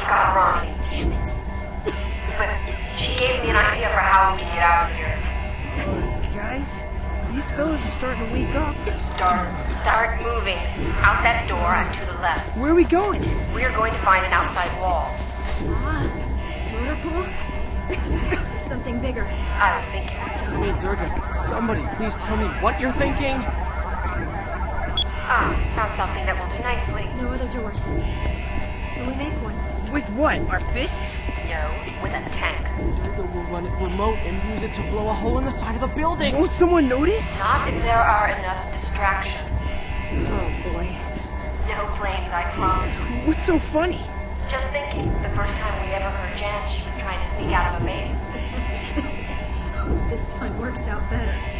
We've got Ronnie. Damn it. But she gave me an idea for how we can get out of here. Guys, these fellas are starting to wake up. Start moving. Out that door and to the left. Where are we going? We are going to find an outside wall. Motor pool? There's something bigger. I was thinking. Jasmine, Durga, somebody please tell me what you're thinking. Found something that will do nicely. No other doors. So we make one. With what? Our fists? No, with a tank. Durga will run it remote and use it to blow a hole in the side of the building. Won't someone notice? Not if there are enough distractions. Oh boy. No flames, I promise. What's so funny? Just thinking, the first time we ever heard Jan, she was trying to sneak out of a base. This one works out better.